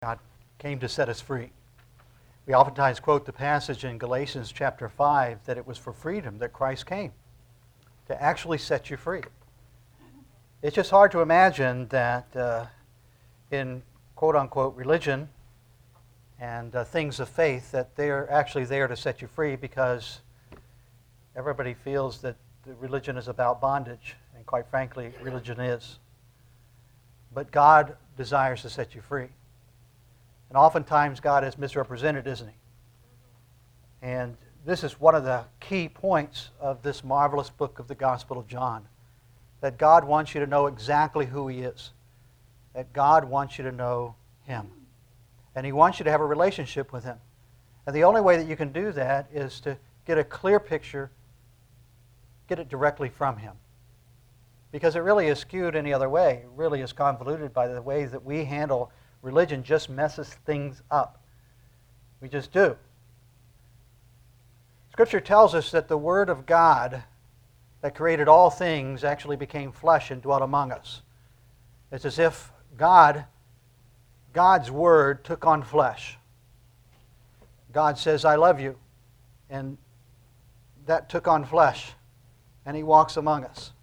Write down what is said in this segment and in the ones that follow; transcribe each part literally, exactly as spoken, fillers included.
God came to set us free. We oftentimes quote the passage in Galatians chapter five that it was for freedom that Christ came, to actually set you free. It's just hard to imagine that uh, in quote-unquote religion and uh, things of faith that they're actually there to set you free, because everybody feels that the religion is about bondage, and quite frankly, religion is. But God desires to set you free. And oftentimes God is misrepresented, isn't he? And this is one of the key points of this marvelous book of the Gospel of John, that God wants you to know exactly who he is, that God wants you to know him. And he wants you to have a relationship with him. And the only way that you can do that is to get a clear picture, get it directly from him. Because it really is skewed any other way. It really is convoluted by the way that we handle religion. Just messes things up. We just do. Scripture tells us that the Word of God that created all things actually became flesh and dwelt among us. It's as if God, God's Word took on flesh. God says, I love you. And that took on flesh. And he walks among us.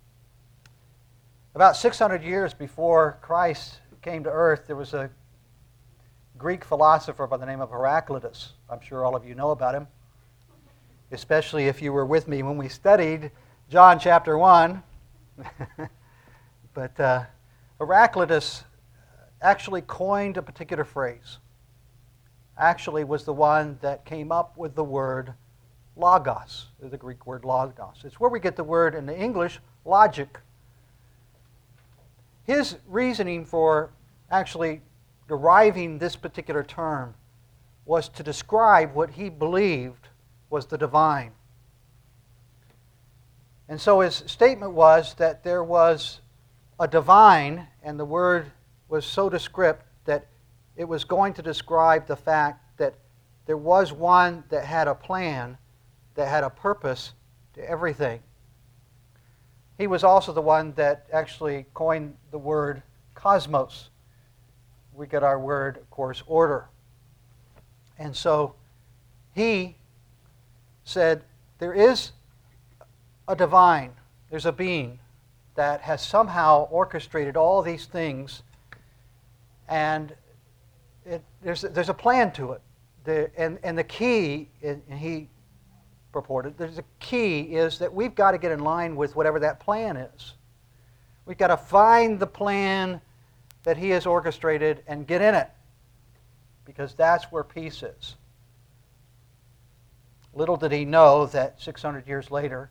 About six hundred years before Christ came to earth, there was a Greek philosopher by the name of Heraclitus. I'm sure all of you know about him, especially if you were with me when we studied John chapter one. But uh, Heraclitus actually coined a particular phrase. Actually was the one that came up with the word logos, the Greek word logos. It's where we get the word in the English logic. His reasoning for actually deriving this particular term was to describe what he believed was the divine. And so his statement was that there was a divine, and the word was so descriptive that it was going to describe the fact that there was one that had a plan, that had a purpose to everything. He was also the one that actually coined the word cosmos. We get our word, of course, order. And so he said there is a divine, there's a being that has somehow orchestrated all these things, and it, there's, there's a plan to it. The, and, and the key, and he purported, there's a key is that we've got to get in line with whatever that plan is. We've got to find the plan that he has orchestrated and get in it, because that's where peace is. Little did he know that six hundred years later,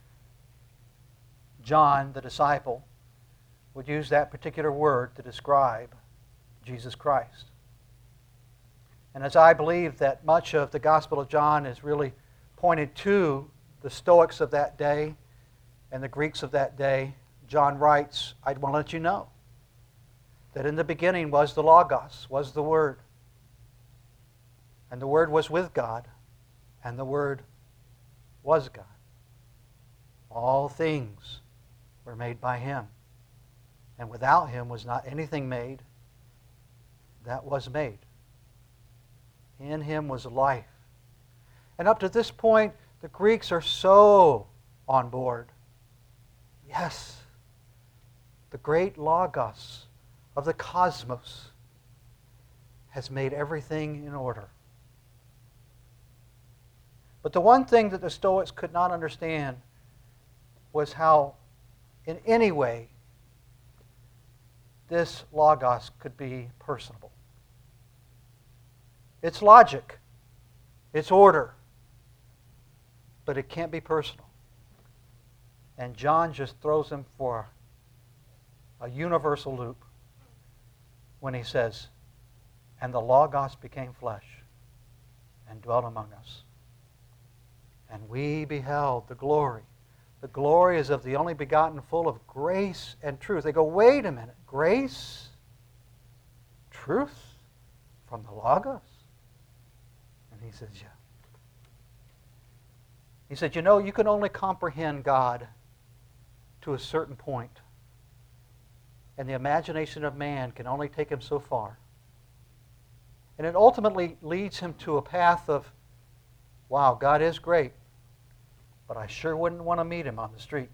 John, the disciple, would use that particular word to describe Jesus Christ. And as I believe that much of the Gospel of John is really pointed to the Stoics of that day and the Greeks of that day, John writes, I want to let you know that in the beginning was the Logos, was the Word. And the Word was with God, and the Word was God. All things were made by him, and without him was not anything made that was made. In him was life. And up to this point, the Greeks are so on board. Yes, the great Logos of the cosmos has made everything in order. But the one thing that the Stoics could not understand was how, in any way, this Logos could be personable. It's logic, it's order, but it can't be personal. And John just throws him for a universal loop when he says, and the Logos became flesh and dwelt among us. And we beheld the glory. The glory is of the only begotten, full of grace and truth. They go, wait a minute, grace? Truth? From the Logos? And he says, yeah. He said, you know, you can only comprehend God to a certain point. And the imagination of man can only take him so far. And it ultimately leads him to a path of, wow, God is great, but I sure wouldn't want to meet him on the street.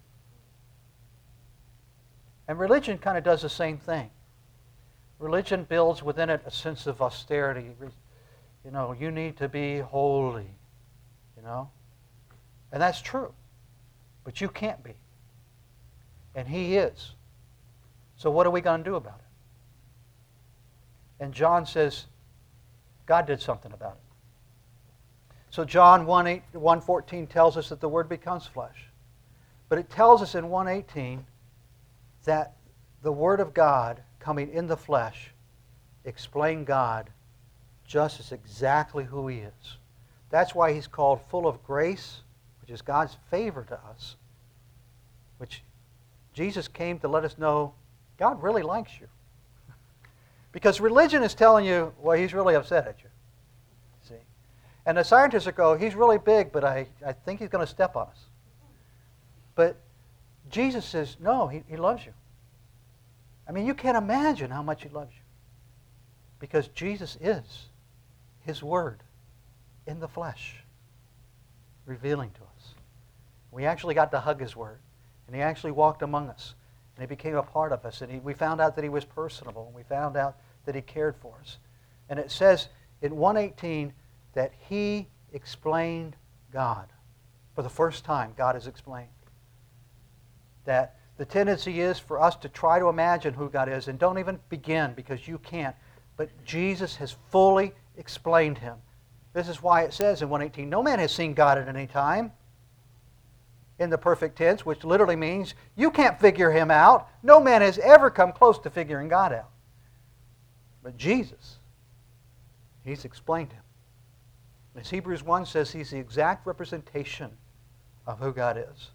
And religion kind of does the same thing. Religion builds within it a sense of austerity. You know, you need to be holy, you know. And that's true. But you can't be. And he is. So what are we going to do about it? And John says, God did something about it. So John one fourteen tells us that the Word becomes flesh. But it tells us in one eighteen that the Word of God coming in the flesh explained God just as exactly who He is. That's why He's called full of grace, which is God's favor to us, which Jesus came to let us know God really likes you. Because religion is telling you, well, He's really upset at you. See? And the scientists will go, He's really big, but I, I think He's going to step on us. But Jesus says, no, he, he loves you. I mean, you can't imagine how much He loves you. Because Jesus is His Word in the flesh, revealing to us. We actually got to hug His Word. And He actually walked among us. And He became a part of us. And he, we found out that He was personable. And we found out that He cared for us. And it says in one eighteen that He explained God. For the first time, God is explained. That the tendency is for us to try to imagine who God is, and don't even begin because you can't. But Jesus has fully explained Him. This is why it says in one eighteen, no man has seen God at any time. In the perfect tense, which literally means you can't figure Him out. No man has ever come close to figuring God out. But Jesus, He's explained Him. As Hebrews one says, He's the exact representation of who God is.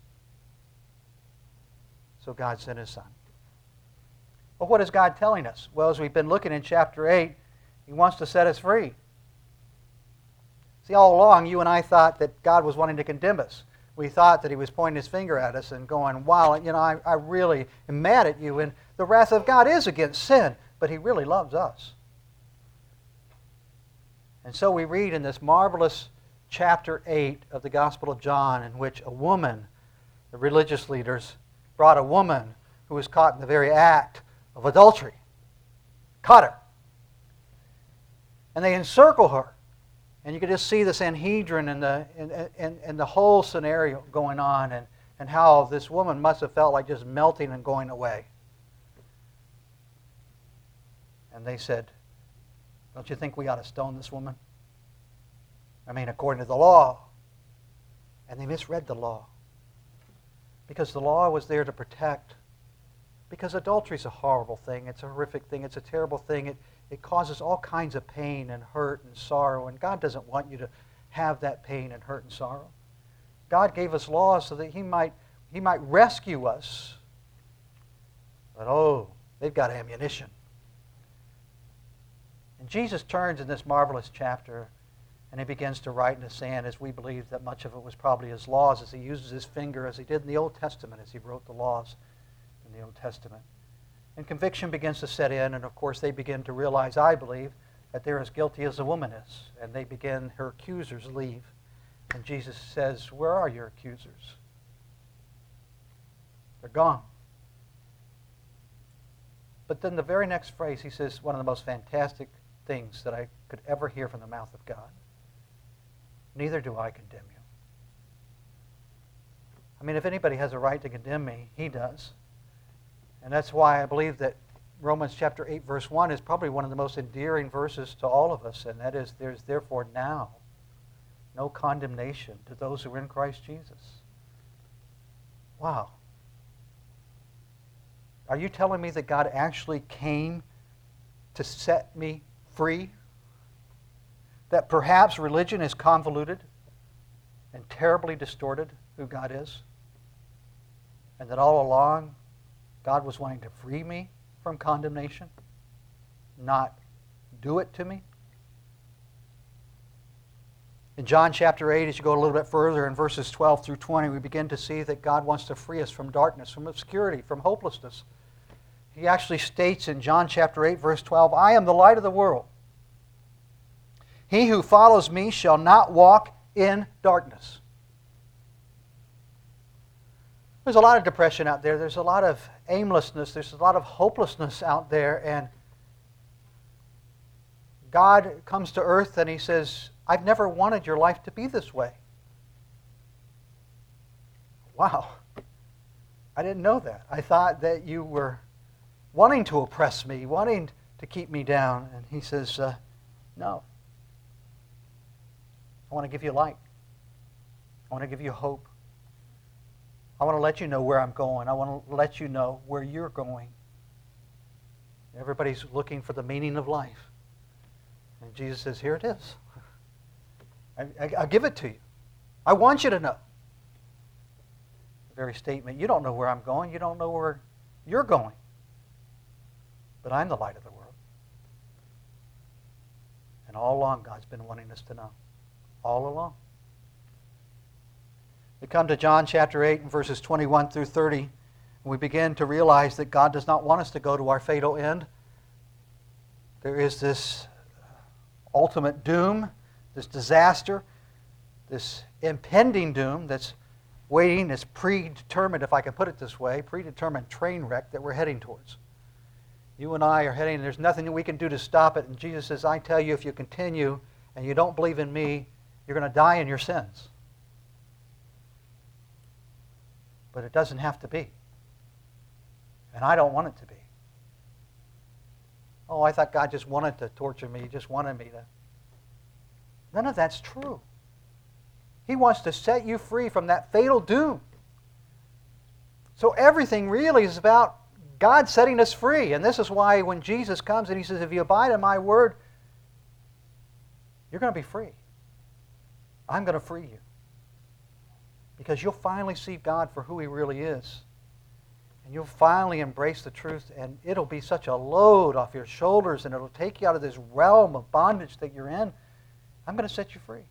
So God sent His Son. Well, what is God telling us? Well, as we've been looking in chapter eight, He wants to set us free. See, all along, you and I thought that God was wanting to condemn us. We thought that He was pointing His finger at us and going, wow, you know, I, I really am mad at you. And the wrath of God is against sin, but He really loves us. And so we read in this marvelous chapter eight of the Gospel of John, in which a woman, the religious leaders, brought a woman who was caught in the very act of adultery. Caught her. And they encircle her. And you could just see the Sanhedrin and the, and, and, and the whole scenario going on, and, and how this woman must have felt like just melting and going away. And they said, don't you think we ought to stone this woman? I mean, according to the law. And they misread the law. Because the law was there to protect. Because adultery is a horrible thing. It's a horrific thing. It's a terrible thing. It, it causes all kinds of pain and hurt and sorrow. And God doesn't want you to have that pain and hurt and sorrow. God gave us laws so that He might, He might rescue us. But oh, they've got ammunition. And Jesus turns in this marvelous chapter, and He begins to write in the sand, as we believe that much of it was probably His laws, as He uses His finger, as He did in the Old Testament, as He wrote the laws in the Old Testament. And conviction begins to set in, and of course they begin to realize, I believe, that they're as guilty as the woman is. And they begin, her accusers leave. And Jesus says, where are your accusers? They're gone. But then the very next phrase, He says one of the most fantastic things that I could ever hear from the mouth of God. Neither do I condemn you. I mean, if anybody has a right to condemn me, He does. And that's why I believe that Romans chapter eight, verse one is probably one of the most endearing verses to all of us, and that is, there's therefore now no condemnation to those who are in Christ Jesus. Wow. Are you telling me that God actually came to set me free? That perhaps religion is convoluted and terribly distorted who God is? And that all along, God was wanting to free me from condemnation, not do it to me? In John chapter eight, as you go a little bit further, in verses twelve through twenty, we begin to see that God wants to free us from darkness, from obscurity, from hopelessness. He actually states in John chapter eight, verse twelve, I am the light of the world. He who follows me shall not walk in darkness. There's a lot of depression out there. There's a lot of aimlessness. There's a lot of hopelessness out there. And God comes to earth and He says, I've never wanted your life to be this way. Wow. I didn't know that. I thought that you were wanting to oppress me, wanting to keep me down. And He says, uh, no. I want to give you light. I want to give you hope. I want to let you know where I'm going. I want to let you know where you're going. Everybody's looking for the meaning of life. And Jesus says, here it is. I, I, I'll give it to you. I want you to know. The very statement, you don't know where I'm going. You don't know where you're going. But I'm the light of the world. And all along, God's been wanting us to know. All along. We come to John chapter eight and verses twenty-one through thirty, and we begin to realize that God does not want us to go to our fatal end. There is this ultimate doom, this disaster, this impending doom that's waiting, this predetermined, if I can put it this way, predetermined train wreck that we're heading towards. You and I are heading, and there's nothing that we can do to stop it. And Jesus says, I tell you, if you continue and you don't believe in me, you're going to die in your sins. But it doesn't have to be. And I don't want it to be. Oh, I thought God just wanted to torture me. He just wanted me to. None of that's true. He wants to set you free from that fatal doom. So everything really is about God setting us free. And this is why when Jesus comes and He says, if you abide in my word, you're going to be free. I'm going to free you. Because you'll finally see God for who He really is. And you'll finally embrace the truth, and it'll be such a load off your shoulders, and it'll take you out of this realm of bondage that you're in. I'm going to set you free.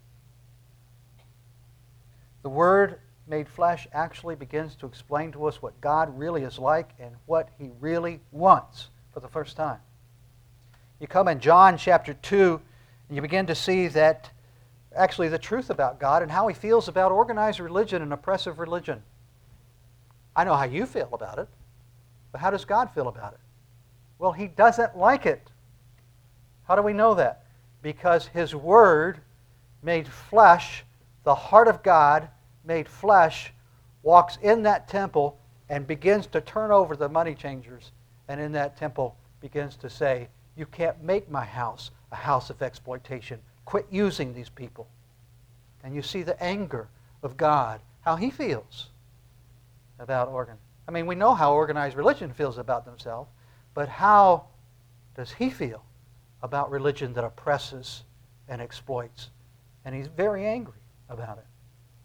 The Word made flesh actually begins to explain to us what God really is like and what He really wants for the first time. You come in John chapter two, and you begin to see that actually the truth about God and how He feels about organized religion and oppressive religion. I know how you feel about it, but how does God feel about it? Well, He doesn't like it. How do we know that? Because His Word made flesh, the heart of God made flesh, walks in that temple and begins to turn over the money changers, and in that temple begins to say, you can't make my house a house of exploitation. Quit using these people. And you see the anger of God, how He feels about organ. I mean, we know how organized religion feels about themselves, but how does He feel about religion that oppresses and exploits? And He's very angry about it.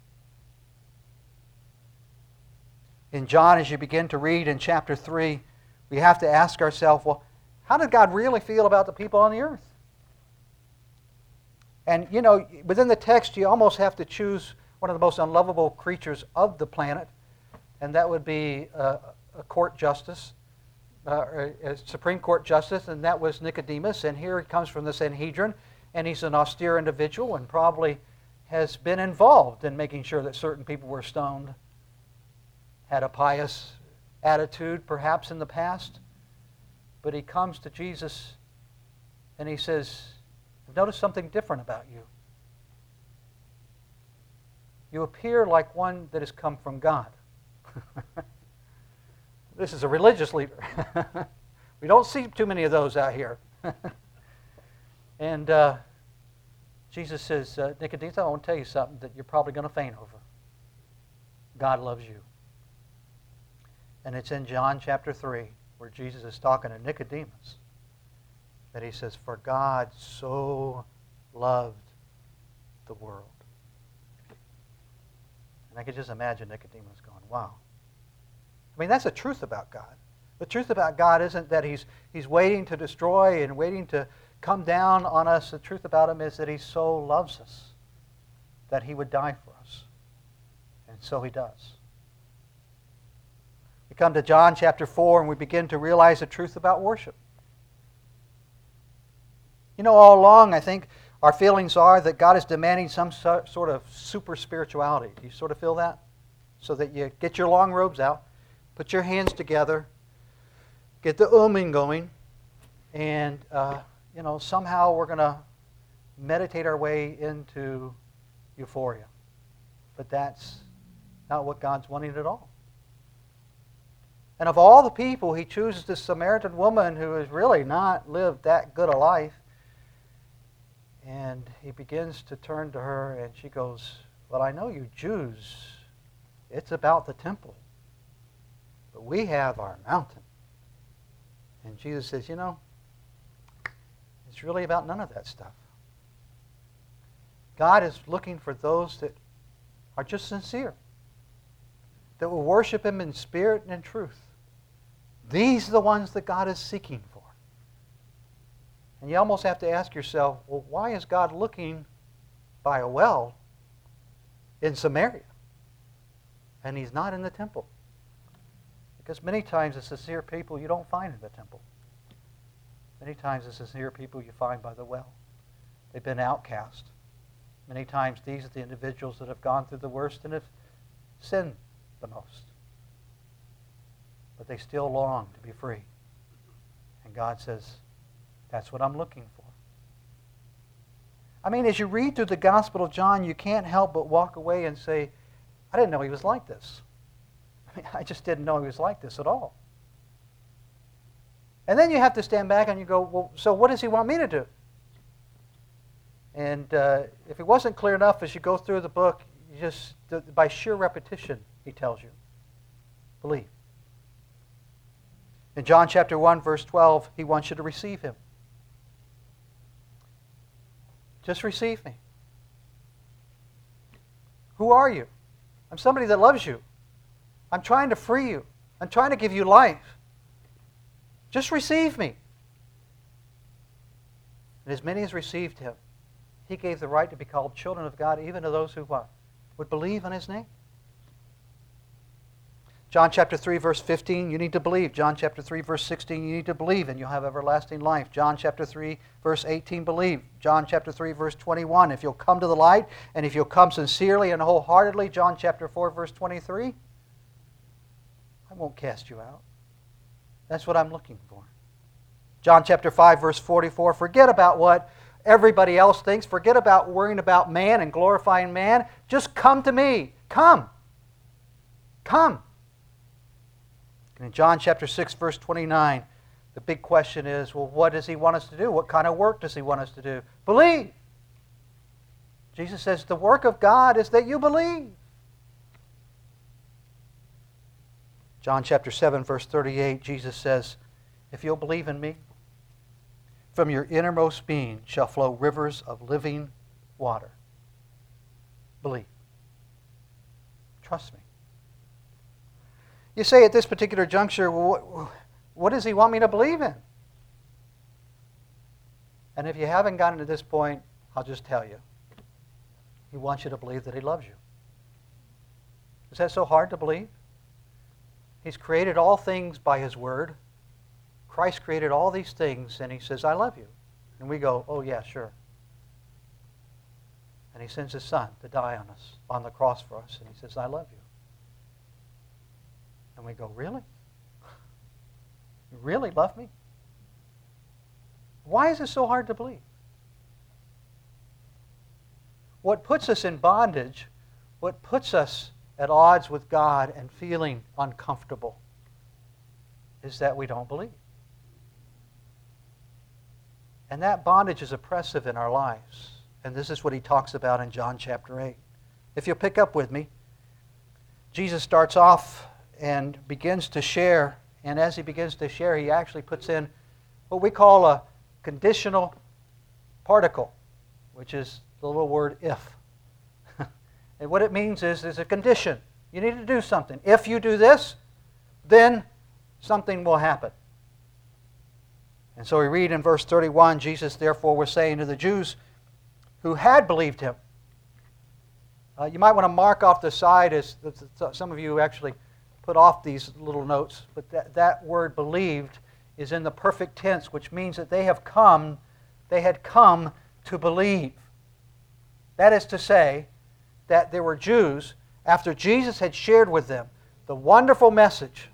In John, as you begin to read in chapter three, we have to ask ourselves, well, how did God really feel about the people on the earth? And, you know, within the text, you almost have to choose one of the most unlovable creatures of the planet, and that would be uh, a court justice, uh, a Supreme Court justice, and that was Nicodemus. And here he comes from the Sanhedrin, and he's an austere individual and probably has been involved in making sure that certain people were stoned, had a pious attitude perhaps in the past. But he comes to Jesus and he says, I've noticed something different about you. You appear like one that has come from God. This is a religious leader. We don't see too many of those out here. And uh, Jesus says, uh, Nicodemus, I want to tell you something that you're probably going to faint over. God loves you. And it's in John chapter three where Jesus is talking to Nicodemus that He says, for God so loved the world. And I could just imagine Nicodemus going, wow. I mean, that's the truth about God. The truth about God isn't that He's, he's waiting to destroy and waiting to come down on us. The truth about Him is that He so loves us that He would die for us. And so He does. We come to John chapter four and we begin to realize the truth about worship. You know, all along, I think Our feelings are that God is demanding some so- sort of super spirituality. Do you sort of feel that? So that you get your long robes out, put your hands together, get the umming going, and uh, you know somehow we're going to meditate our way into euphoria. But that's not what God's wanting at all. And of all the people, He chooses this Samaritan woman who has really not lived that good a life. And He begins to turn to her, and she goes, well, I know you Jews, it's about the temple. But we have our mountain. And Jesus says, you know, it's really about none of that stuff. God is looking for those that are just sincere, that will worship Him in spirit and in truth. These are the ones that God is seeking for. And you almost have to ask yourself, well, why is God looking by a well in Samaria? And He's not in the temple. Because many times the sincere people you don't find in the temple. Many times the sincere people you find by the well. They've been outcast. Many times these are the individuals that have gone through the worst and have sinned the most. But they still long to be free. And God says, that's what I'm looking for. I mean, as you read through the Gospel of John, you can't help but walk away and say, I didn't know He was like this. I mean, I just didn't know He was like this at all. And then you have to stand back and you go, well, so what does He want me to do? And uh, if it wasn't clear enough as you go through the book, you just, by sheer repetition, He tells you, believe. In John chapter one, verse twelve, He wants you to receive Him. Just receive me. Who are you? I'm somebody that loves you. I'm trying to free you. I'm trying to give you life. Just receive me. And as many as received Him, He gave the right to be called children of God, even to those who what? Would believe in His name. John chapter three, verse fifteen, you need to believe. John chapter three, verse sixteen, you need to believe and you'll have everlasting life. John chapter three, verse eighteen, believe. John chapter three, verse twenty-one, if you'll come to the light and if you'll come sincerely and wholeheartedly. John chapter four, verse twenty-three, I won't cast you out. That's what I'm looking for. John chapter five, verse forty-four, forget about what everybody else thinks. Forget about worrying about man and glorifying man. Just come to me. Come. Come. And in John chapter six, verse twenty-nine, the big question is, well, what does He want us to do? What kind of work does He want us to do? Believe. Jesus says the work of God is that you believe. John chapter seven, verse thirty-eight, Jesus says, if you'll believe in me, from your innermost being shall flow rivers of living water. Believe. Trust me. You say at this particular juncture, well, what, what does He want me to believe in? And if you haven't gotten to this point, I'll just tell you. He wants you to believe that He loves you. Is that so hard to believe? He's created all things by His Word. Christ created all these things, and He says, I love you. And we go, oh yeah, sure. And He sends His Son to die on us, on the cross for us, and He says, I love you. And we go, really? You really love me? Why is it so hard to believe? What puts us in bondage, what puts us at odds with God and feeling uncomfortable, is that we don't believe. And that bondage is oppressive in our lives. And this is what He talks about in John chapter eight. If you'll pick up with me, Jesus starts off and begins to share, and as He begins to share, He actually puts in what we call a conditional particle, which is the little word if. And what it means is there's a condition. You need to do something. If you do this, then something will happen. And so we read in verse thirty-one, Jesus therefore was saying to the Jews who had believed Him. Uh, you might want to mark off the side, as some of you actually put off these little notes, but that, that word believed is in the perfect tense, which means that they have come, they had come to believe. That is to say, that there were Jews, after Jesus had shared with them the wonderful message,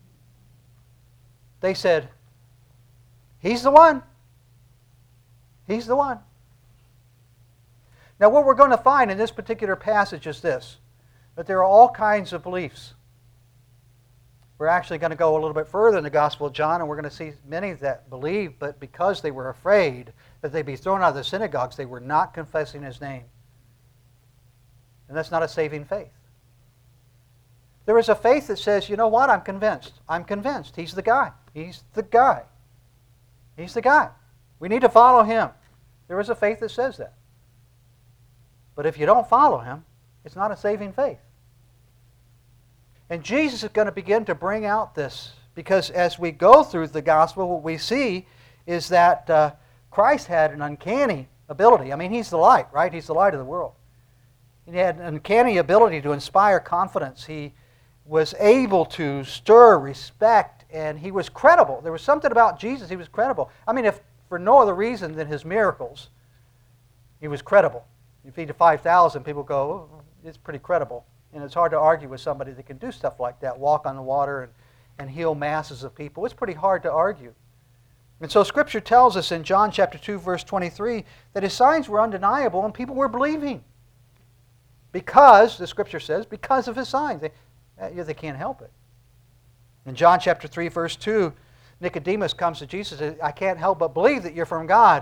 they said, He's the one. He's the one. Now what we're going to find in this particular passage is this, that there are all kinds of beliefs. We're actually going to go a little bit further in the Gospel of John, and we're going to see many that believed, but because they were afraid that they'd be thrown out of the synagogues, they were not confessing His name. And that's not a saving faith. There is a faith that says, you know what, I'm convinced. I'm convinced. He's the guy. He's the guy. He's the guy. We need to follow Him. There is a faith that says that. But if you don't follow Him, it's not a saving faith. And Jesus is going to begin to bring out this, because as we go through the gospel, what we see is that uh, Christ had an uncanny ability. I mean, He's the light, right? He's the light of the world. He had an uncanny ability to inspire confidence. He was able to stir respect, and He was credible. There was something about Jesus, He was credible. I mean, if for no other reason than His miracles, He was credible. You feed to five thousand, people go, oh, it's pretty credible. And it's hard to argue with somebody that can do stuff like that, walk on the water and, and heal masses of people. It's pretty hard to argue. And so Scripture tells us in John chapter two, verse twenty-three, that His signs were undeniable and people were believing. Because, the Scripture says, because of His signs. They, they can't help it. In John chapter three, verse two, Nicodemus comes to Jesus and says, I can't help but believe that you're from God.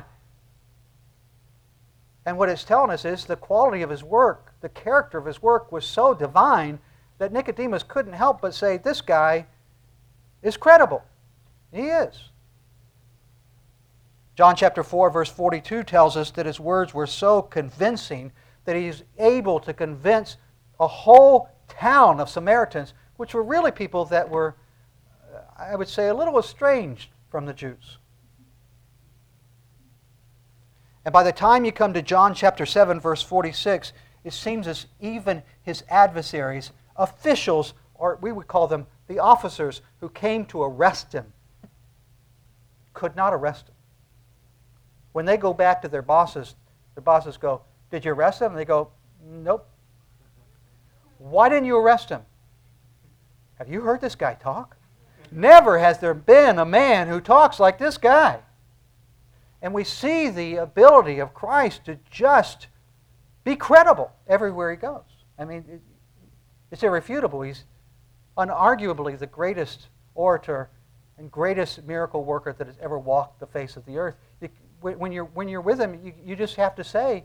And what it's telling us is the quality of His work, the character of His work was so divine that Nicodemus couldn't help but say, this guy is credible. He is. John chapter four, verse forty-two tells us that His words were so convincing that He's able to convince a whole town of Samaritans, which were really people that were, I would say, a little estranged from the Jews. And by the time you come to John chapter seven, verse forty-six, it seems as even His adversaries, officials, or we would call them the officers who came to arrest Him, could not arrest Him. When they go back to their bosses, their bosses go, did you arrest him? And they go, nope. Why didn't you arrest him? Have you heard this guy talk? Never has there been a man who talks like this guy. And we see the ability of Christ to just be credible everywhere He goes. I mean, it, it's irrefutable. He's unarguably the greatest orator and greatest miracle worker that has ever walked the face of the earth. You, when, you're, when you're with Him, you, you just have to say,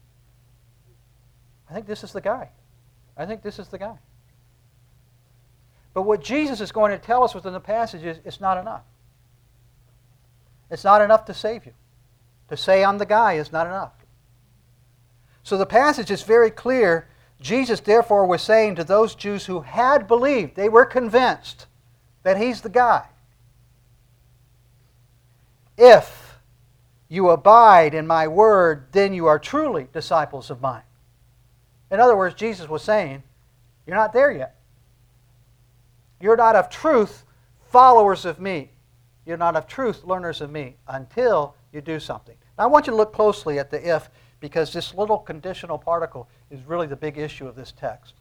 I think this is the guy. I think this is the guy. But what Jesus is going to tell us within the passage is it's not enough. It's not enough to save you. To say I'm the guy is not enough. So the passage is very clear. Jesus therefore was saying to those Jews who had believed, they were convinced that He's the guy. If you abide in my word, then you are truly disciples of mine. In other words, Jesus was saying, you're not there yet. You're not of truth followers of me. You're not of truth learners of me until you do something. Now I want you to look closely at the if, because this little conditional particle is really the big issue of this text.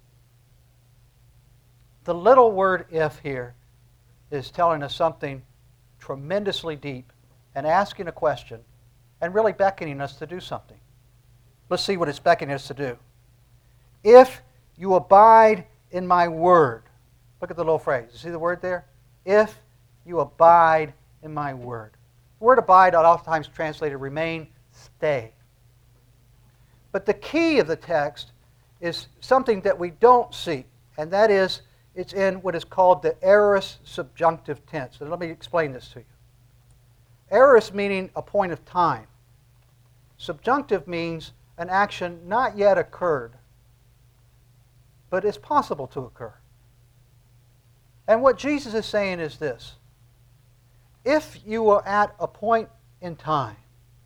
The little word if here is telling us something tremendously deep and asking a question and really beckoning us to do something. Let's see what it's beckoning us to do. If you abide in my word. Look at the little phrase. You see the word there? If you abide in my word. The word abide, oftentimes translated remain, stay. But the key of the text is something that we don't see, and that is it's in what is called the aorist subjunctive tense. And let me explain this to you. Aorist meaning a point of time. Subjunctive means an action not yet occurred, but it's possible to occur. And what Jesus is saying is this. If you are at a point in time,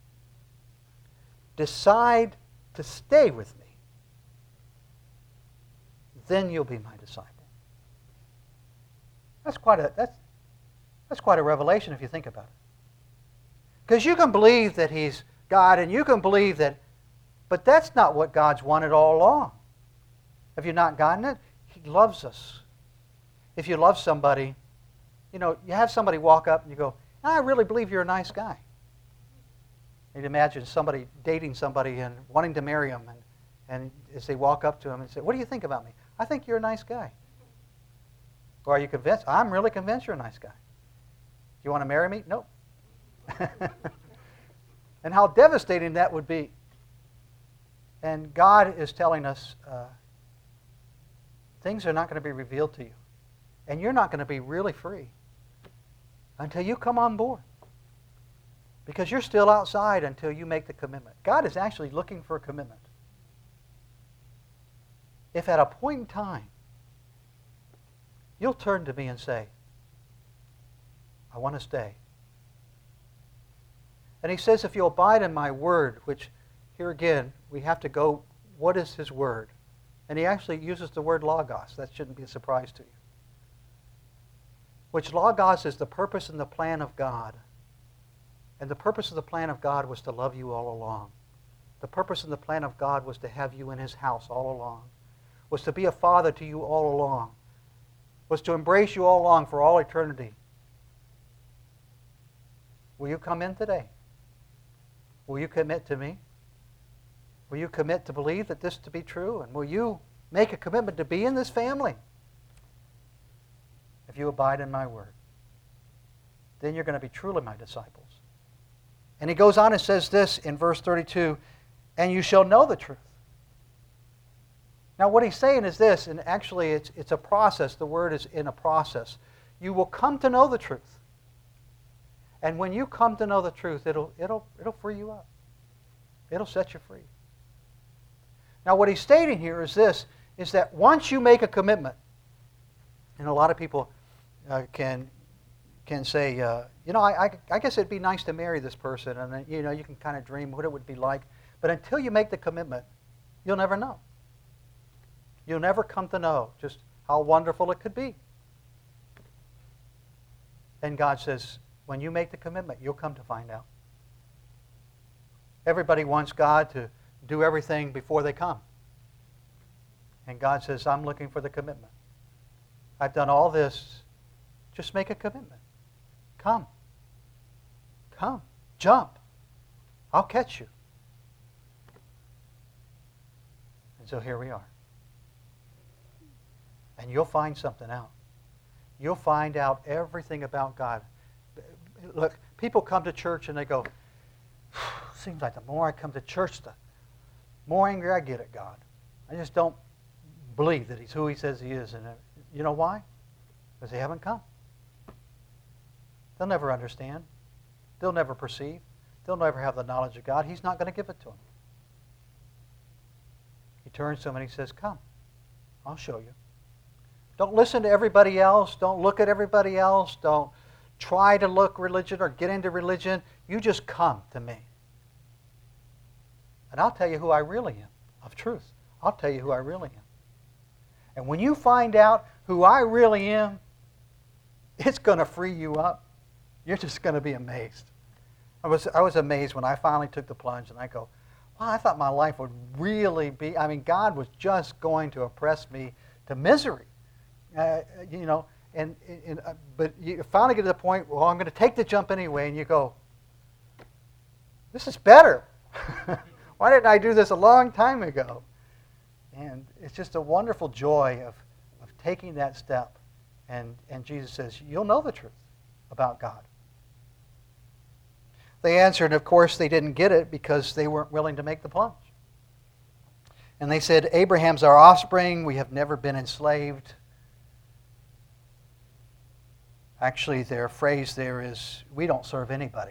decide to stay with me, then you'll be my disciple. That's quite a, that's, that's quite a revelation if you think about it. Because you can believe that He's God, and you can believe that, but that's not what God's wanted all along. Have you not gotten it? He loves us. If you love somebody, you know, you have somebody walk up and you go, I really believe you're a nice guy. You'd imagine somebody dating somebody and wanting to marry them, and, and as they walk up to him and say, what do you think about me? I think you're a nice guy. Or are you convinced? I'm really convinced you're a nice guy. Do you want to marry me? Nope. And how devastating that would be. And God is telling us uh, things are not going to be revealed to you. And you're not going to be really free until you come on board. Because you're still outside until you make the commitment. God is actually looking for a commitment. If at a point in time you'll turn to me and say, I want to stay. And he says, if you abide in my word, which here again, we have to go, what is his word? And he actually uses the word logos. That shouldn't be a surprise to you. Which logos is the purpose and the plan of God. And the purpose of the plan of God was to love you all along. The purpose and the plan of God was to have you in his house all along. Was to be a father to you all along. Was to embrace you all along for all eternity. Will you come in today? Will you commit to me? Will you commit to believe that this to be true? And will you make a commitment to be in this family? If you abide in my word, then you're going to be truly my disciples. And he goes on and says this in verse thirty-two, and you shall know the truth. Now what he's saying is this, and actually it's, it's a process. The word is in a process. You will come to know the truth. And when you come to know the truth, it'll, it'll, it'll free you up. It'll set you free. Now what he's stating here is this, is that once you make a commitment, and a lot of people uh, can can say, uh, you know, I, I, I guess it'd be nice to marry this person, and then, you know, you can kind of dream what it would be like. But until you make the commitment, you'll never know. You'll never come to know just how wonderful it could be. And God says, when you make the commitment, you'll come to find out. Everybody wants God to do everything before they come. And God says, I'm looking for the commitment. I've done all this. Just make a commitment. Come. Come. Jump. I'll catch you. And so here we are. And you'll find something out. You'll find out everything about God. Look, people come to church and they go, seems like the more I come to church, the more angry I get at God. I just don't believe that he's who he says he is. And you know why? Because they haven't come. They'll never understand. They'll never perceive. They'll never have the knowledge of God. He's not going to give it to them. He turns to them and he says, come, I'll show you. Don't listen to everybody else. Don't look at everybody else. Don't try to look religion or get into religion. You just come to me. And I'll tell you who I really am, of truth. I'll tell you who I really am. And when you find out who I really am, it's going to free you up. You're just going to be amazed. I was, I was amazed when I finally took the plunge and I go, wow, I thought my life would really be, I mean, God was just going to oppress me to misery. Uh, you know, and, and uh, but you finally get to the point, well, I'm going to take the jump anyway, and you go, this is better. Why didn't I do this a long time ago? And it's just a wonderful joy of, of taking that step. And, and Jesus says, you'll know the truth about God. They answered, and of course they didn't get it because they weren't willing to make the plunge. And they said, Abraham's our offspring. We have never been enslaved. Actually, their phrase there is, we don't serve anybody.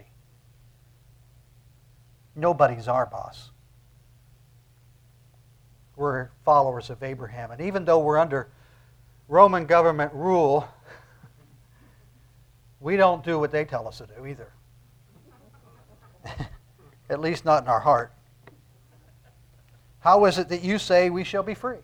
Nobody's our boss. We're followers of Abraham. And even though we're under Roman government rule, we don't do what they tell us to do either. At least not in our heart. How is it that you say we shall be free?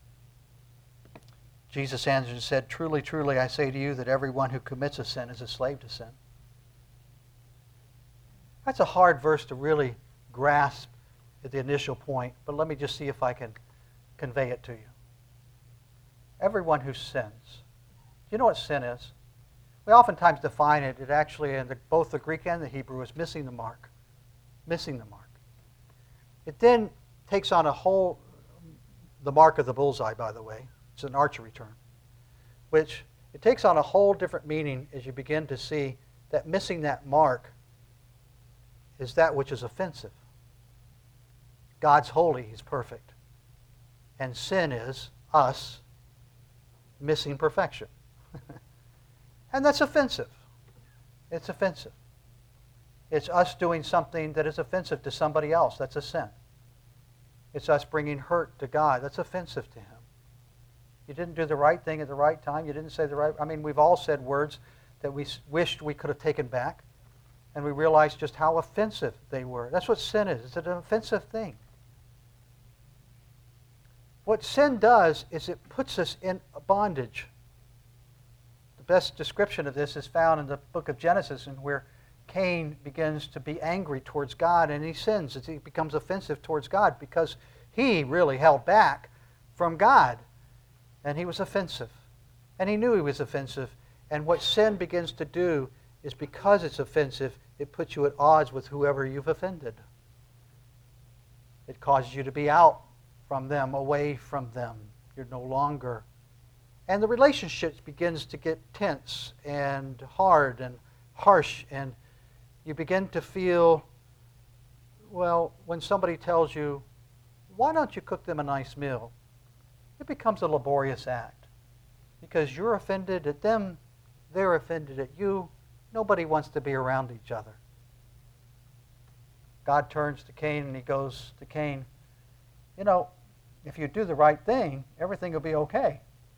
Jesus answered and said, truly, truly, I say to you that everyone who commits a sin is a slave to sin. That's a hard verse to really grasp at the initial point, but let me just see if I can convey it to you. Everyone who sins. Do you know what sin is? We oftentimes define it, it actually, in the, both the Greek and the Hebrew, is missing the mark. Missing the mark. It then takes on a whole, the mark of the bullseye, by the way. It's an archery term. Which, it takes on a whole different meaning as you begin to see that missing that mark is that which is offensive. God's holy, He's perfect. And sin is us missing perfection. And that's offensive. It's offensive. It's us doing something that is offensive to somebody else. That's a sin. It's us bringing hurt to God. That's offensive to Him. You didn't do the right thing at the right time. You didn't say the right... I mean, we've all said words that we wished we could have taken back. And we realized just how offensive they were. That's what sin is. It's an offensive thing. What sin does is it puts us in bondage. The best description of this is found in the book of Genesis, and where Cain begins to be angry towards God, and he sins. He becomes offensive towards God because he really held back from God. And he was offensive. And he knew he was offensive. And what sin begins to do is, because it's offensive, it puts you at odds with whoever you've offended. It causes you to be out from them, away from them. You're no longer. And the relationship begins to get tense and hard and harsh, and you begin to feel, well, when somebody tells you, why don't you cook them a nice meal? It becomes a laborious act. Because you're offended at them, they're offended at you. Nobody wants to be around each other. God turns to Cain and He goes to Cain, you know, if you do the right thing, everything will be okay.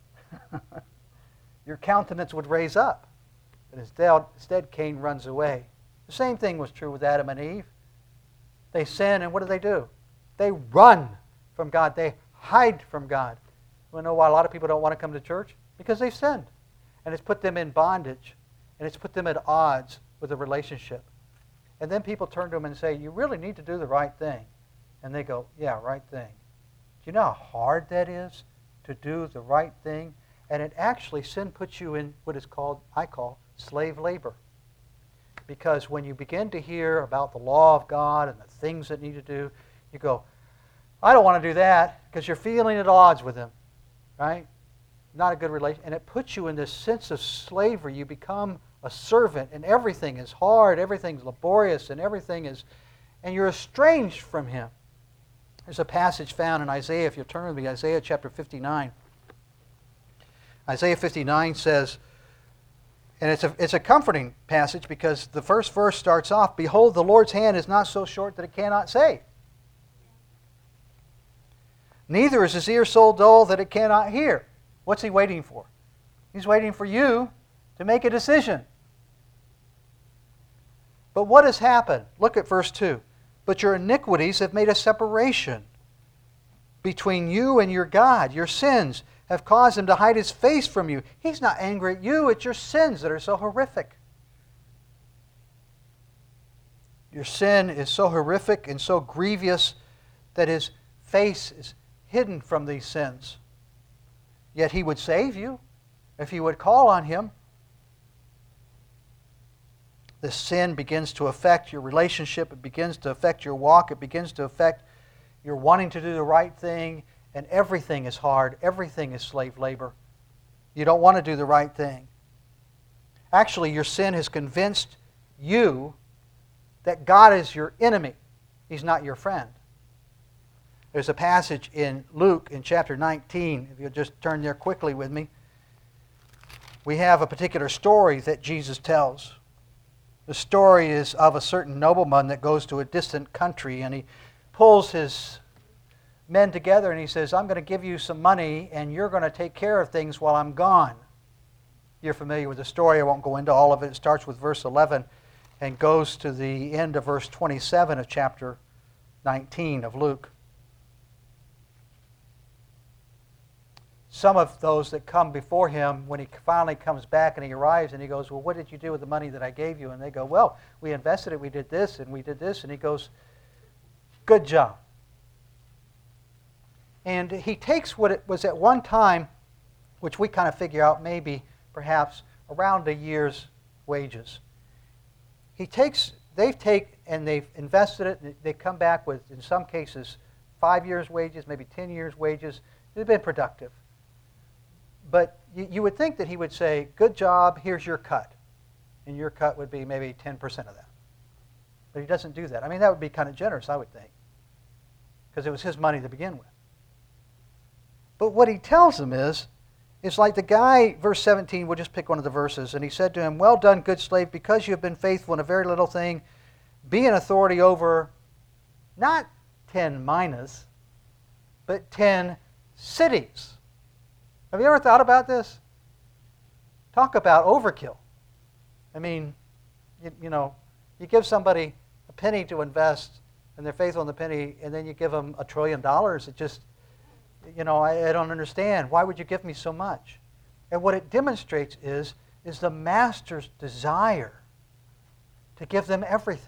Your countenance would raise up. But instead, instead, Cain runs away. The same thing was true with Adam and Eve. They sin, and what do they do? They run from God. They hide from God. You know why a lot of people don't want to come to church? Because they've sinned. And it's put them in bondage. And it's put them at odds with the relationship. And then people turn to them and say, you really need to do the right thing. And they go, yeah, right thing. Do you know how hard that is to do the right thing? And it actually, sin puts you in what is called, I call, slave labor. Because when you begin to hear about the law of God and the things that need to do, you go, I don't want to do that, because you're feeling at odds with Him, right? Not a good relation. And it puts you in this sense of slavery. You become a servant, and everything is hard, everything's laborious, and everything is, and you're estranged from Him. There's a passage found in Isaiah, if you turn with me, Isaiah chapter fifty-nine. Isaiah fifty-nine says, and it's a, it's a comforting passage, because the first verse starts off, behold, the Lord's hand is not so short that it cannot save. Neither is His ear so dull that it cannot hear. What's He waiting for? He's waiting for you to make a decision. But what has happened? Look at verse two. But your iniquities have made a separation between you and your God. Your sins have caused Him to hide His face from you. He's not angry at you. It's your sins that are so horrific. Your sin is so horrific and so grievous that His face is hidden from these sins. Yet He would save you if you would call on Him. The sin begins to affect your relationship. It begins to affect your walk. It begins to affect your wanting to do the right thing. And everything is hard. Everything is slave labor. You don't want to do the right thing. Actually, your sin has convinced you that God is your enemy. He's not your friend. There's a passage in Luke in chapter nineteen. If you'll just turn there quickly with me. We have a particular story that Jesus tells. The story is of a certain nobleman that goes to a distant country, and he pulls his men together and he says, I'm going to give you some money and you're going to take care of things while I'm gone. You're familiar with the story. I won't go into all of it. It starts with verse eleven and goes to the end of verse twenty-seven of chapter nineteen of Luke. Some of those that come before him, when he finally comes back and he arrives and he goes, well, what did you do with the money that I gave you? And they go, well, we invested it, we did this, and we did this. And he goes, good job. And he takes what it was at one time, which we kind of figure out maybe, perhaps, around a year's wages. He takes, they've taken and they've invested it, and they come back with, in some cases, five years' wages, maybe ten years' wages. They've been productive. But you, you would think that he would say, good job, here's your cut. And your cut would be maybe ten percent of that. But he doesn't do that. I mean, that would be kind of generous, I would think, because it was his money to begin with. But what he tells them is, it's like the guy, verse seventeen, we'll just pick one of the verses, and he said to him, well done, good slave, because you have been faithful in a very little thing, be an authority over not ten minas, but ten cities. Have you ever thought about this? Talk about overkill. I mean, you, you know, you give somebody a penny to invest, and they're faithful in the penny, and then you give them a trillion dollars. It just, you know, I, I don't understand. Why would you give me so much? And what it demonstrates is, is the master's desire to give them everything.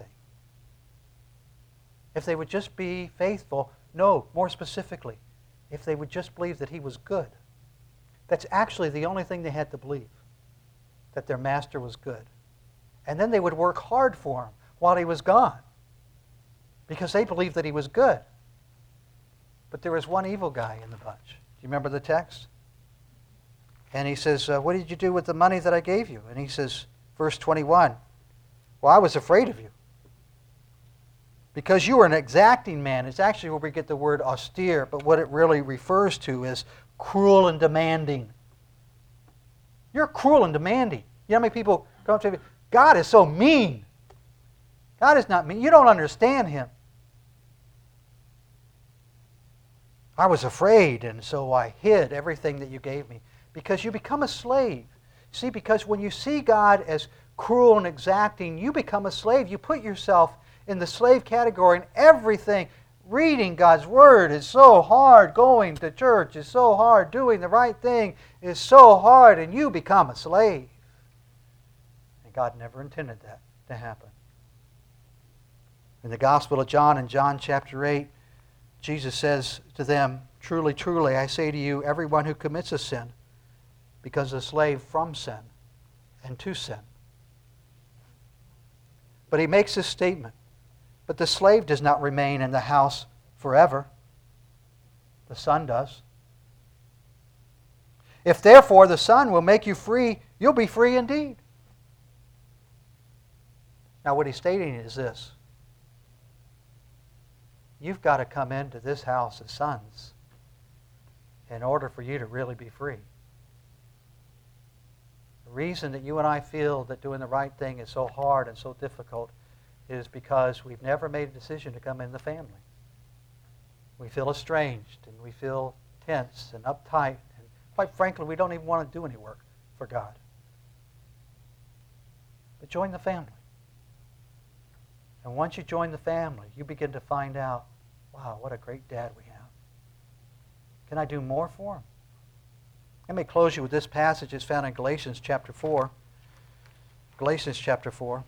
If they would just be faithful, no, more specifically, if they would just believe that he was good. That's actually the only thing they had to believe, that their master was good. And then they would work hard for him while he was gone, because they believed that he was good. But there was one evil guy in the bunch. Do you remember the text? And he says, uh, what did you do with the money that I gave you? And he says, verse twenty-one, well, I was afraid of you, because you were an exacting man. It's actually where we get the word austere, but what it really refers to is cruel and demanding. You're cruel and demanding. You know how many people come up to me, God is so mean. God is not mean. You don't understand him. I was afraid, and so I hid everything that you gave me. Because you become a slave. See, because when you see God as cruel and exacting, you become a slave. You put yourself in the slave category, and everything, reading God's Word is so hard, going to church is so hard, doing the right thing is so hard, and you become a slave. And God never intended that to happen. In the Gospel of John, in John chapter eight, Jesus says to them, truly, truly, I say to you, everyone who commits a sin becomes a slave from sin and to sin. But he makes this statement, but the slave does not remain in the house forever. The Son does. If therefore the Son will make you free, you'll be free indeed. Now what he's stating is this. You've got to come into this house as sons in order for you to really be free. The reason that you and I feel that doing the right thing is so hard and so difficult is because we've never made a decision to come in the family. We feel estranged and we feel tense and uptight. And quite frankly, we don't even want to do any work for God. But join the family. And once you join the family, you begin to find out, wow, what a great dad we have. Can I do more for him? Let me close you with this passage. It's found in Galatians chapter four. Galatians chapter four.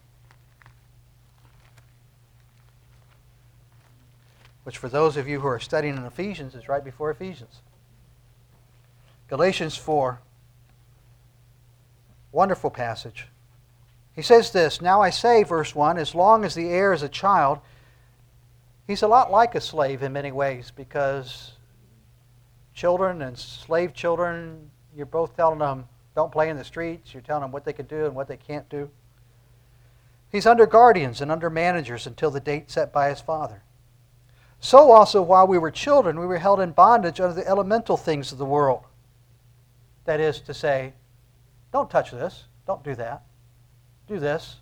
Which for those of you who are studying in Ephesians is right before Ephesians. Galatians four. Wonderful passage. He says this, now I say, verse one, as long as the heir is a child, he's a lot like a slave in many ways, because children and slave children, you're both telling them, don't play in the streets. You're telling them what they can do and what they can't do. He's under guardians and under managers until the date set by his father. So also, while we were children, we were held in bondage under the elemental things of the world. That is to say, don't touch this, don't do that. Do this.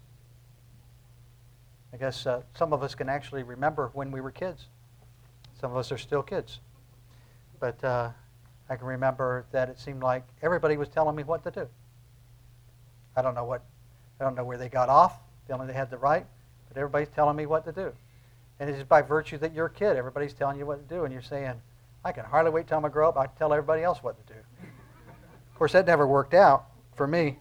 I guess uh, some of us can actually remember when we were kids. Some of us are still kids. But uh, I can remember that it seemed like everybody was telling me what to do. I don't know what, I don't know where they got off, feeling they had the right, but everybody's telling me what to do. And it's just by virtue that you're a kid, everybody's telling you what to do, and you're saying, I can hardly wait till I grow up, I can tell everybody else what to do. Of course, that never worked out for me.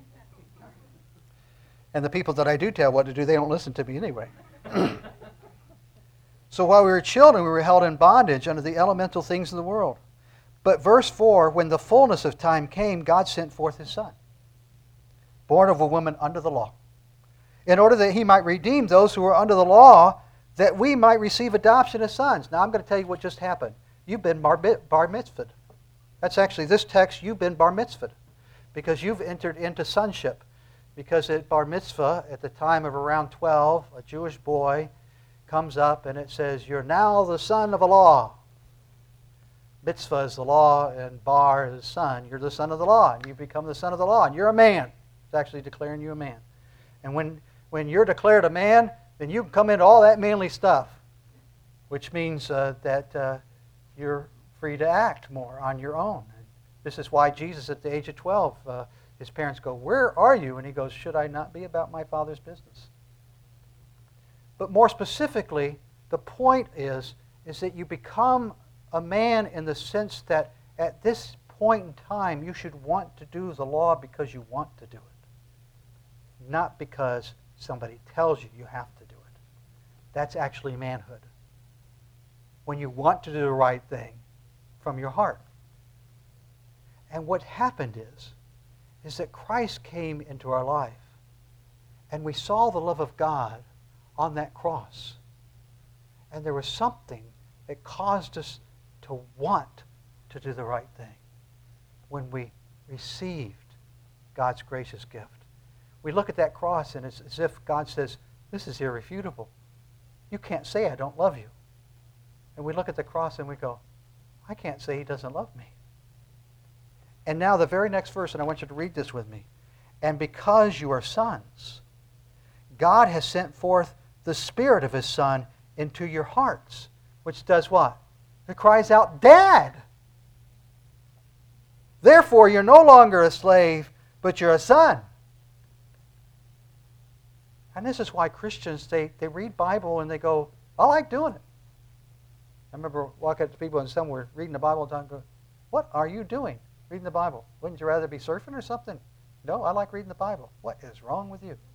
And the people that I do tell what to do, they don't listen to me anyway. So while we were children, we were held in bondage under the elemental things of the world. But verse four, when the fullness of time came, God sent forth His Son, born of a woman under the law, in order that He might redeem those who were under the law, that we might receive adoption as sons. Now I'm going to tell you what just happened. You've been bar, bar mitzvahed. That's actually this text, you've been bar mitzvahed, because you've entered into sonship. Because at bar mitzvah, at the time of around twelve, a Jewish boy comes up and it says, you're now the son of a law. Mitzvah is the law and bar is son. You're the son of the law, and you become the son of the law, and you're a man. It's actually declaring you a man. And when, when you're declared a man, then you can come into all that manly stuff, which means uh, that uh, you're free to act more on your own. And this is why Jesus, at the age of twelve, uh, his parents go, where are you? And he goes, should I not be about my Father's business? But more specifically, the point is, is that you become a man in the sense that at this point in time, you should want to do the law because you want to do it, not because somebody tells you you have to do it. That's actually manhood. When you want to do the right thing from your heart. And what happened is, is that Christ came into our life, and we saw the love of God on that cross. And there was something that caused us to want to do the right thing when we received God's gracious gift. We look at that cross, and it's as if God says, this is irrefutable. You can't say I don't love you. And we look at the cross and we go, I can't say He doesn't love me. And now the very next verse, and I want you to read this with me. And because you are sons, God has sent forth the Spirit of His Son into your hearts, which does what? It cries out, Dad! Therefore, you're no longer a slave, but you're a son. And this is why Christians, they, they read Bible and they go, I like doing it. I remember walking up to people and some were reading the Bible and going, what are you doing reading the Bible? Wouldn't you rather be surfing or something? No, I like reading the Bible. What is wrong with you?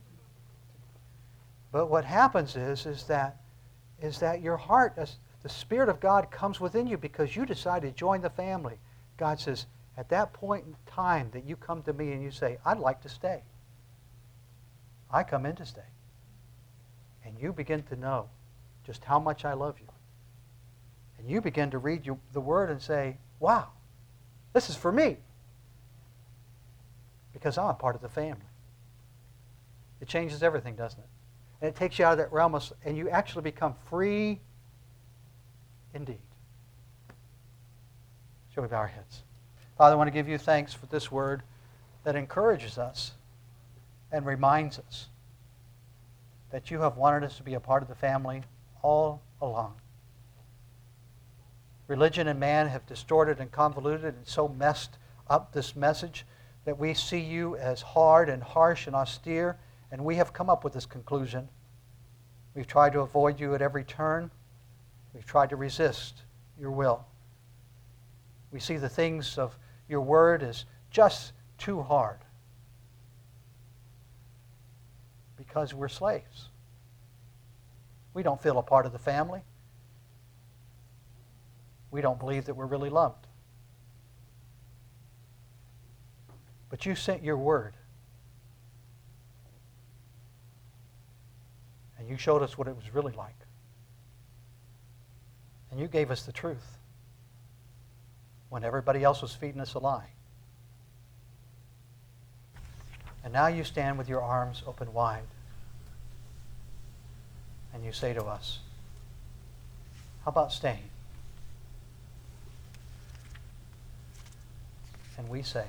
But what happens is, is that, is that your heart, the Spirit of God comes within you because you decide to join the family. God says, at that point in time that you come to me and you say, I'd like to stay. I come in to stay. And you begin to know just how much I love you. And you begin to read your, the Word and say, wow, this is for me. Because I'm a part of the family. It changes everything, doesn't it? And it takes you out of that realm, of, and you actually become free indeed. Shall we bow our heads? Father, I want to give you thanks for this word that encourages us and reminds us that you have wanted us to be a part of the family all along. Religion and man have distorted and convoluted and so messed up this message that we see you as hard and harsh and austere, and we have come up with this conclusion. We've tried to avoid you at every turn. We've tried to resist your will. We see the things of your word as just too hard because we're slaves. We don't feel a part of the family. We don't believe that we're really loved. But you sent your word. And you showed us what it was really like. And you gave us the truth when everybody else was feeding us a lie. And now you stand with your arms open wide. And you say to us, how about staying? And we say,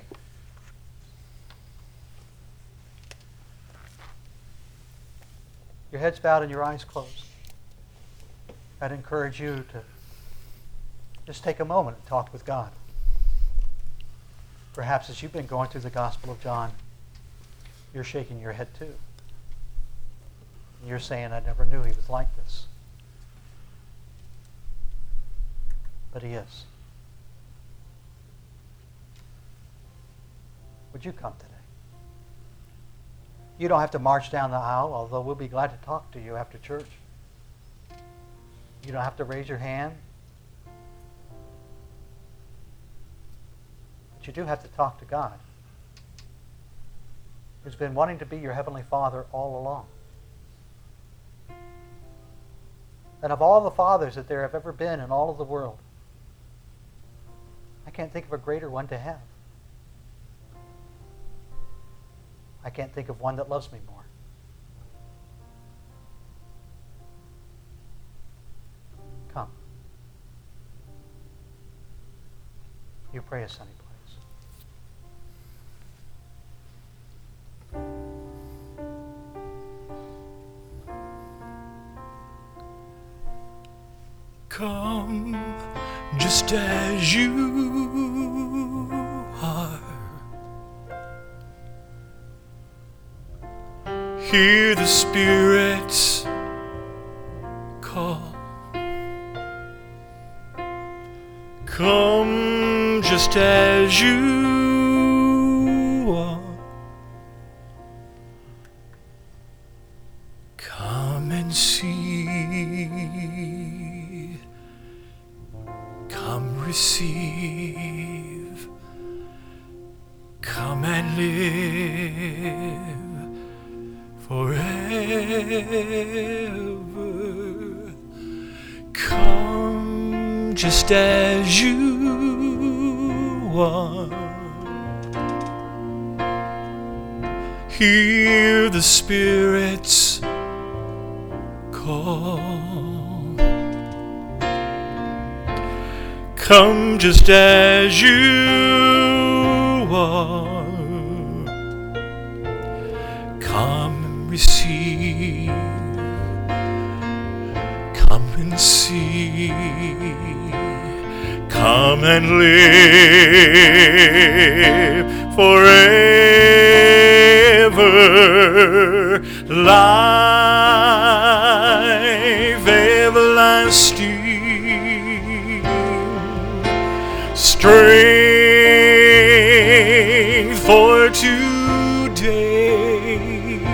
your head's bowed and your eyes closed. I'd encourage you to just take a moment and talk with God. Perhaps as you've been going through the Gospel of John, you're shaking your head too. And you're saying, I never knew he was like this. But he is. Would you come today? You don't have to march down the aisle, although we'll be glad to talk to you after church. You don't have to raise your hand. But you do have to talk to God, who's been wanting to be your Heavenly Father all along. And of all the fathers that there have ever been in all of the world, I can't think of a greater one to have. I can't think of one that loves me more. Come. You pray a sunny place. Come just as you are. Hear the Spirit's call. Come just as you are. Come and see. Come receive. Come and live forever. Come just as you are. Hear the Spirit's call. Come just as you are. Come and receive. Come and see. Come and live forever. Life everlasting. Strength for today.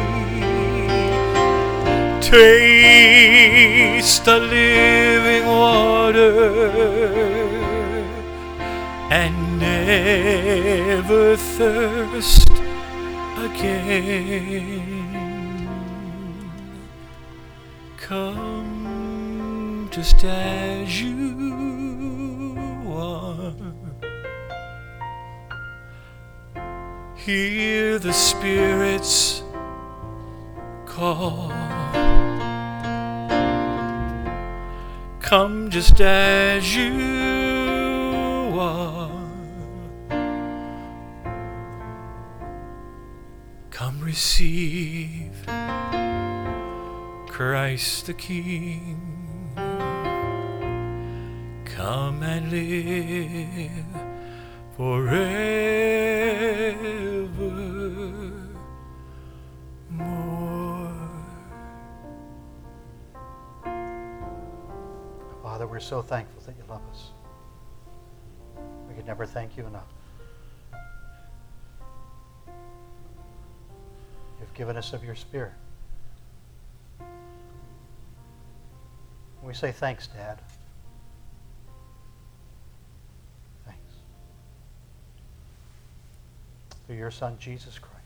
Taste the living water and never thirst again. Come just as you are. Hear the Spirit's call. Come just as you are. Come receive Christ the King. Come and live forever more. Father, we're so thankful that you love us. We could never thank you enough. You've given us of your Spirit. We say thanks, Dad. Thanks. Through your Son, Jesus Christ.